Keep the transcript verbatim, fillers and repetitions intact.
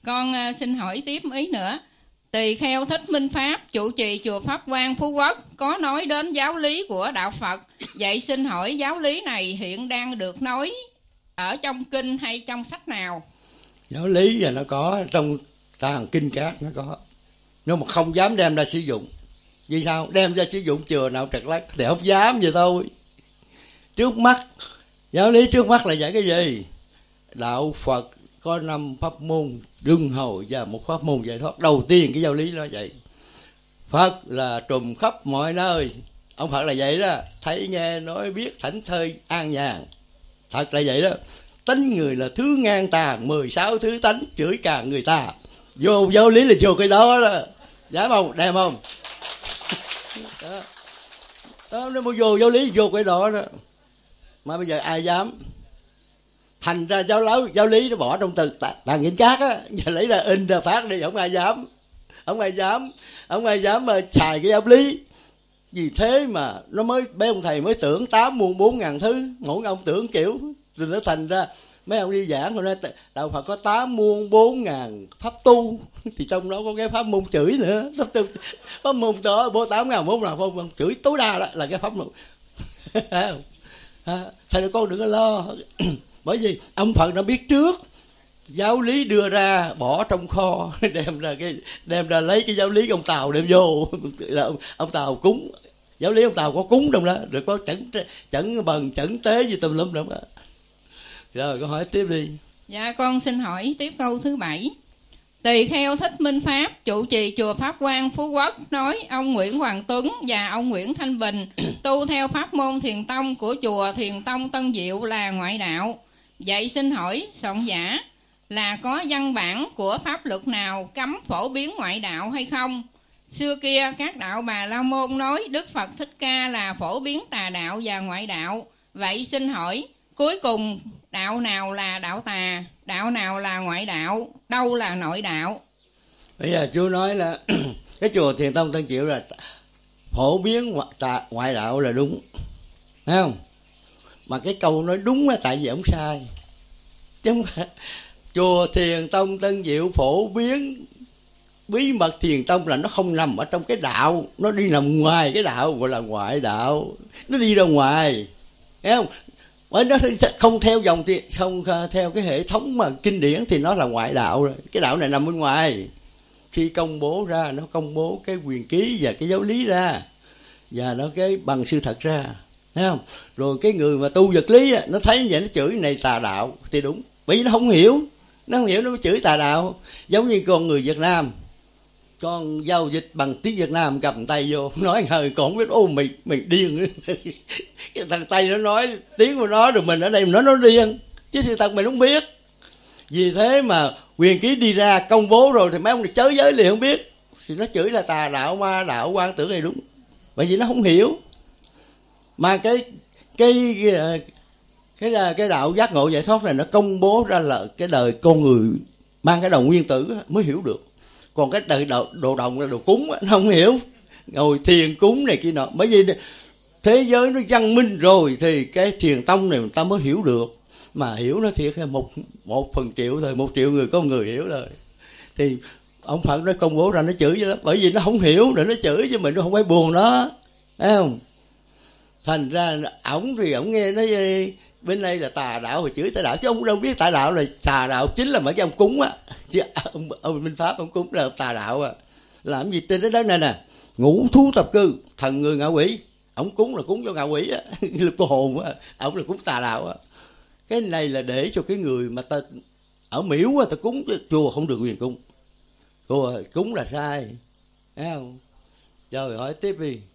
Con uh, xin hỏi tiếp ý nữa. Tỳ kheo Thích Minh Pháp, trụ trì chùa Pháp Quang, Phú Quốc, có nói đến giáo lý của đạo Phật. Vậy xin hỏi giáo lý này hiện đang được nói ở trong kinh hay trong sách nào? Giáo lý là nó có trong tàng kinh các, nó có, nhưng mà không dám đem ra sử dụng. Vì sao? Đem ra sử dụng chùa nào trật lắc thì không dám vậy thôi. Trước mắt, giáo lý trước mắt là dạy cái gì? Đạo Phật có năm pháp môn luân hồi và một pháp môn giải thoát. Đầu tiên cái giáo lý nó vậy. Phật là trùm khắp mọi nơi. Ông Phật là vậy đó. Thấy nghe nói biết thảnh thơi an nhàn. Thật là vậy đó. Tánh người là thứ ngang tàn, mười sáu thứ tánh chửi càng người ta. Vô giáo lý là vô cái đó đó. Dám không? Đem không? Đó. Đó, nếu mà vô giáo lý vô cái đó đó. Mà bây giờ ai dám? Thành ra giáo lý, giáo lý nó bỏ trong từ tàng kinh các á, giờ lấy ra in ra phát đi, không ai dám, không ai dám, không ai dám mà xài cái giáo lý. Vì thế mà nó mới mấy ông thầy mới tưởng tám muôn bốn ngàn thứ, mỗi ông tưởng kiểu, rồi nó thành ra mấy ông đi giảng rồi nói đạo Phật có tám muôn bốn ngàn pháp tu, thì trong đó có cái pháp môn chửi nữa, pháp tu, pháp môn đó bố tám ngàn bốn ngàn pháp môn chửi tối đa đó là cái pháp môn. Thầy nói con đừng có lo. Bởi vì ông Phật đã biết trước, giáo lý đưa ra bỏ trong kho, đem ra cái đem ra lấy cái giáo lý ông Tàu đem vô, là ông, ông Tàu cúng, giáo lý ông Tàu có cúng trong đó, rồi có chẩn chẩn bần chẩn tế gì tùm lum đó. Rồi con hỏi tiếp đi. Dạ con xin hỏi tiếp câu thứ bảy. Tỳ kheo Thích Minh Pháp, trụ trì chùa Pháp Quang, Phú Quốc, nói ông Nguyễn Hoàng Tuấn và ông Nguyễn Thanh Bình tu theo pháp môn Thiền Tông của chùa Thiền Tông Tân Diệu là ngoại đạo. Vậy xin hỏi soạn giả là có văn bản của pháp luật nào cấm phổ biến ngoại đạo hay không? Xưa kia các đạo Bà La Môn nói Đức Phật Thích Ca là phổ biến tà đạo và ngoại đạo. Vậy xin hỏi cuối cùng đạo nào là đạo tà, đạo nào là ngoại đạo, đâu là nội đạo? Bây giờ chú nói là cái chùa Thiền Tông Tân Diệu là phổ biến ngoại, tà, ngoại đạo là đúng, thấy không? Mà cái câu nói đúng là tại vì ông sai. Chứ không phải chùa Thiền Tông Tân Diệu phổ biến bí mật Thiền Tông là nó không nằm ở trong cái đạo, nó đi nằm ngoài cái đạo, gọi là ngoại đạo. Nó đi ra ngoài, thấy không? Bởi nó không theo dòng, không theo cái hệ thống mà kinh điển thì nó là ngoại đạo rồi. Cái đạo này nằm bên ngoài. Khi công bố ra, nó công bố cái quyền ký và cái giáo lý ra, và nó cái bằng sự thật ra, thấy không? Rồi cái người mà tu vật lý nó thấy vậy nó chửi này tà đạo thì đúng, bởi vì nó không hiểu, nó không hiểu nó mới chửi tà đạo. Giống như con người Việt Nam, con giao dịch bằng tiếng Việt Nam cầm tay vô nói hơi còn không biết, ô mày mày điên. Cái thằng Tây nó nói tiếng của nó, rồi mình ở đây nó nói nó điên, chứ sự thật mình không biết. Vì thế mà quyền ký đi ra công bố rồi thì mấy ông này chới giới liền không biết, thì nó chửi là tà đạo, ma đạo, quan tưởng này đúng, bởi vì nó không hiểu. Mà cái cái cái cái, cái đạo giác ngộ giải thoát này nó công bố ra là cái đời con người mang cái đầu nguyên tử mới hiểu được. Còn cái đời đồ, đồ đồng là đồ cúng nó không hiểu, ngồi thiền cúng này kia nọ. Bởi vì thế giới nó văn minh rồi thì cái Thiền Tông này người ta mới hiểu được. Mà hiểu nó thiệt là một một phần triệu thôi, một triệu người có một người hiểu rồi. Thì ông Phật nó công bố ra nó chửi vậy đó, bởi vì nó không hiểu rồi nó chửi, chứ mình nó không phải buồn nó, thấy không? Thành ra ổng thì ổng nghe nói bên đây là tà đạo rồi chửi tà đạo, chứ ông đâu biết tà đạo là tà đạo chính là mấy cái ông cúng á, chứ ông, ông Minh Pháp ông cúng là tà đạo à. Làm gì trên cái đất này nè, ngũ thú tập cư, thần người ngạ quỷ, ông cúng là cúng cho ngạ quỷ á, lực cô hồn á, ông là cúng tà đạo á. Cái này là để cho cái người mà ta ở miễu á ta cúng, chứ chùa không được quyền cúng, chùa cúng là sai, thấy không? Rồi hỏi tiếp đi.